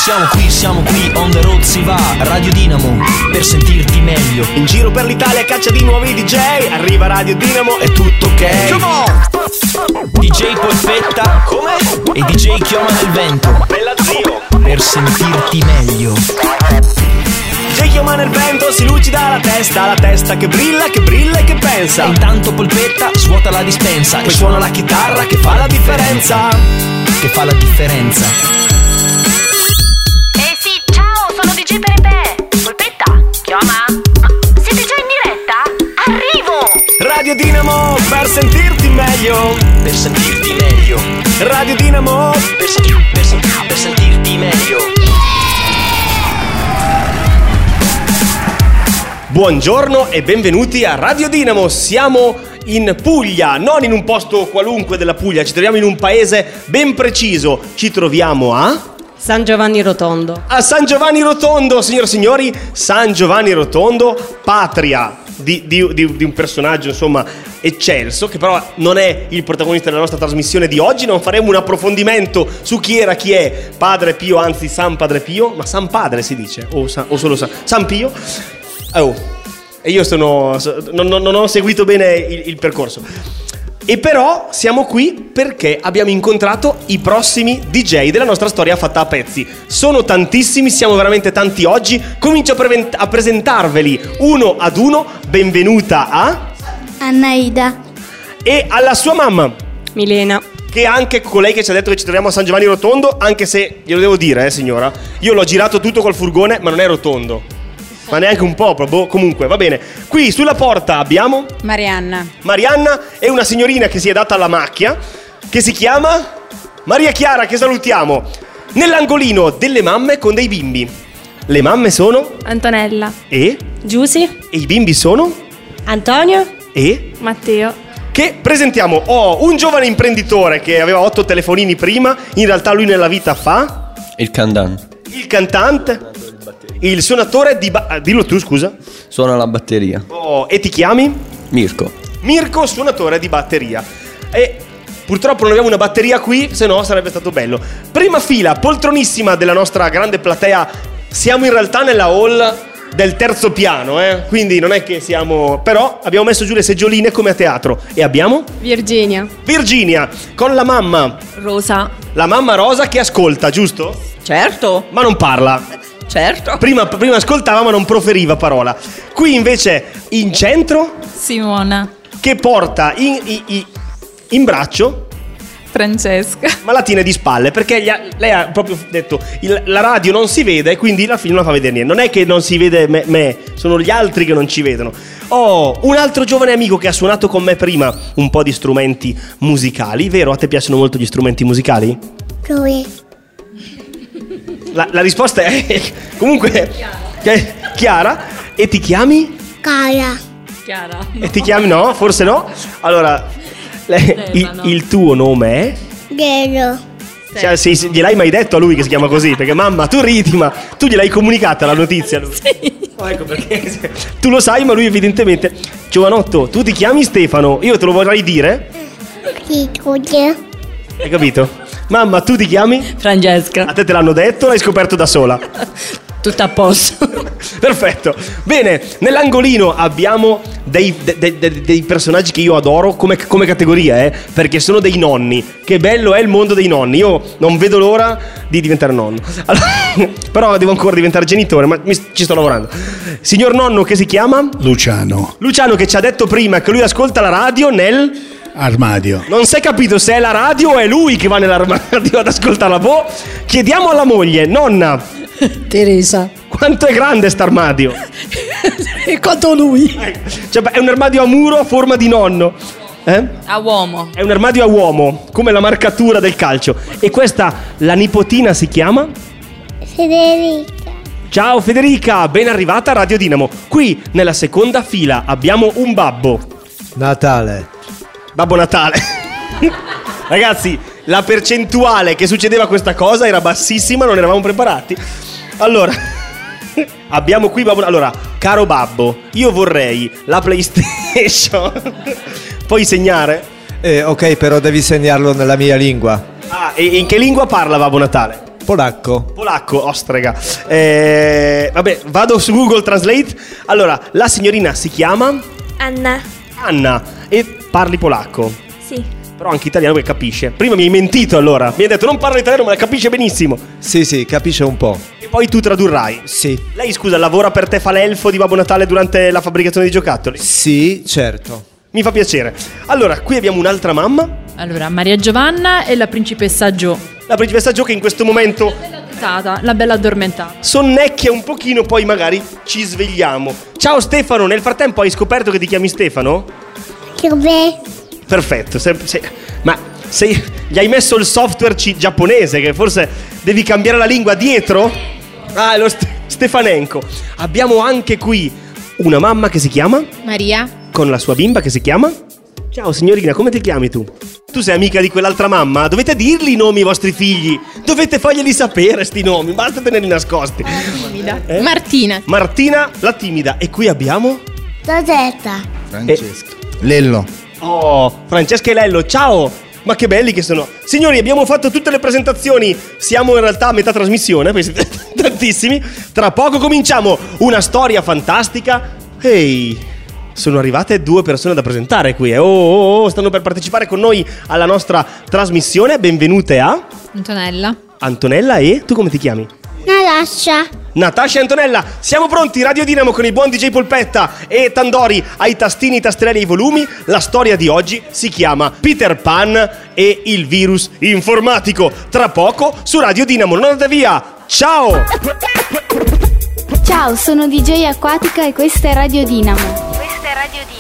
Siamo qui, on the road si va, Radio Dinamo, per sentirti meglio. In giro per l'Italia caccia di nuovi DJ, arriva Radio Dinamo e tutto ok. Come on! DJ Polpetta, come? E DJ Chioma nel vento. Bella zio! Per sentirti meglio. DJ Chioma nel vento si lucida la testa che brilla e che pensa. E intanto Polpetta svuota la dispensa Poi suona la chitarra che fa la differenza. Che fa la differenza. DJ Pepe, Polpetta, chiama. Siete già in diretta? Arrivo! Radio Dinamo per sentirti meglio. Per sentirti meglio. Radio Dinamo per sentirti meglio. Buongiorno e benvenuti a Radio Dinamo. Siamo in Puglia, non in un posto qualunque della Puglia. Ci troviamo in un paese ben preciso. Ci troviamo a San Giovanni Rotondo. A San Giovanni Rotondo, signore e signori, San Giovanni Rotondo, patria di un personaggio, insomma, eccelso, che però non è il protagonista della nostra trasmissione di oggi. Non faremo un approfondimento su chi è Padre Pio, anzi San Padre Pio, ma San Padre si dice, o solo San Pio. E io non ho seguito bene il percorso. E però siamo qui perché abbiamo incontrato i prossimi DJ della nostra storia fatta a pezzi. Sono tantissimi, siamo veramente tanti oggi. Comincio a presentarveli uno ad uno. Benvenuta a Annaida e alla sua mamma Milena, che è anche colei che ci ha detto che ci troviamo a San Giovanni Rotondo. Anche se, glielo devo dire, signora, io l'ho girato tutto col furgone, ma non è rotondo. Ma neanche un po', comunque, va bene. Qui sulla porta abbiamo Marianna è una signorina che si è data alla macchia, che si chiama Maria Chiara, che salutiamo. Nell'angolino delle mamme con dei bimbi. Le mamme sono Antonella e Giusy i bimbi sono Antonio e Matteo. Che presentiamo. Un giovane imprenditore che aveva 8 telefonini prima. In realtà lui nella vita fa il cantante, il suonatore dillo tu, scusa. Suona la batteria. E ti chiami? Mirko, suonatore di batteria. E purtroppo non abbiamo una batteria qui, se no sarebbe stato bello. Prima fila, poltronissima della nostra grande platea. Siamo in realtà nella hall del terzo piano, quindi non è che siamo. Però abbiamo messo giù le seggioline come a teatro. E abbiamo? Virginia con la mamma Rosa. La mamma Rosa che ascolta, giusto? Certo. Ma non parla. Certo. Prima ascoltava ma non proferiva parola. Qui invece in centro Simona. che porta in braccio Francesca. ma la tiene di spalle perché lei ha proprio detto la radio non si vede e quindi la film non fa vedere niente. Non è che non si vede me, sono gli altri che non ci vedono. Un altro giovane amico che ha suonato con me prima un po' di strumenti musicali. Vero? A te piacciono molto gli strumenti musicali? Lui La risposta è comunque Chiara. E ti chiami? Chiara E ti chiami? No, forse no. Allora, il tuo nome è? Gelo Cioè, gliel'hai mai detto a lui che si chiama così? Perché mamma, tu ridi, ma tu gliel'hai comunicata la notizia a lui? Sì. Ecco perché tu lo sai, ma lui evidentemente. Giovanotto, tu ti chiami Stefano. Io te lo vorrei dire? Hai capito? Mamma, tu ti chiami? Francesca. A te l'hanno detto o l'hai scoperto da sola? Tutto a posto. Perfetto. Bene, nell'angolino abbiamo dei personaggi che io adoro come categoria, perché sono dei nonni. Che bello è il mondo dei nonni. Io non vedo l'ora di diventare nonno. Allora, però devo ancora diventare genitore, ma ci sto lavorando. Signor nonno, che si chiama? Luciano, che ci ha detto prima che lui ascolta la radio nel armadio. Non si è capito se è la radio o è lui che va nell'armadio ad ascoltarla. Chiediamo alla moglie, nonna Teresa, quanto è grande st'armadio? e quanto lui? Cioè, è un armadio a muro a forma di nonno. A uomo. È un armadio a uomo, come la marcatura del calcio. E questa, la nipotina si chiama? Federica. Ciao Federica, ben arrivata a Radio Dinamo. Qui nella seconda fila abbiamo un babbo Natale. Ragazzi, la percentuale che succedeva questa cosa era bassissima, non eravamo preparati. Allora, abbiamo qui babbo. Allora, caro babbo, io vorrei la PlayStation. Puoi segnare? Ok, però devi segnarlo nella mia lingua. Ah, e in che lingua parla Babbo Natale? Polacco, ostrega. Vabbè, vado su Google Translate. Allora, la signorina si chiama? Anna. E parli polacco? Sì. Però anche italiano che capisce. Prima mi hai mentito allora. Mi hai detto non parlo italiano ma la capisce benissimo. Sì, capisce un po'. E poi tu tradurrai? Sì. Lei, scusa, lavora per te, fa l'elfo di Babbo Natale durante la fabbricazione di giocattoli? Sì, certo. Mi fa piacere. Allora, qui abbiamo un'altra mamma. Allora, Maria Giovanna e la principessa Jo. La principessa Jo che in questo momento La bella addormentata. sonnecchia un pochino, poi magari ci svegliamo. Ciao Stefano, nel frattempo hai scoperto che ti chiami Stefano? Che bello. Perfetto, gli hai messo il software giapponese che forse devi cambiare la lingua dietro? Ah, è lo Stefanenko. Abbiamo anche qui una mamma che si chiama? Maria. Con la sua bimba che si chiama? Ciao signorina, come ti chiami tu? Tu sei amica di quell'altra mamma? Dovete dirli i nomi ai vostri figli. Dovete farglieli sapere sti nomi, basta tenerli nascosti. Timida. Martina la timida. E qui abbiamo? Rosetta. Francesca. Lello. Oh, Francesca e Lello, ciao! Ma che belli che sono. Signori, abbiamo fatto tutte le presentazioni. Siamo in realtà a metà trasmissione, poi siete tantissimi. Tra poco cominciamo una storia fantastica. Ehi, sono arrivate 2 persone da presentare qui. Stanno per partecipare con noi alla nostra trasmissione. Benvenute a Antonella e tu come ti chiami? Natascia e Antonella, siamo pronti? Radio Dinamo con il buon DJ Polpetta e Tandori ai tastini, tasterelli e i volumi. La storia di oggi si chiama Peter Pan e il virus informatico. Tra poco su Radio Dinamo, non andate via. Ciao! Ciao, sono DJ Acquatica e questa è Radio Dinamo. Questa è Radio Dinamo.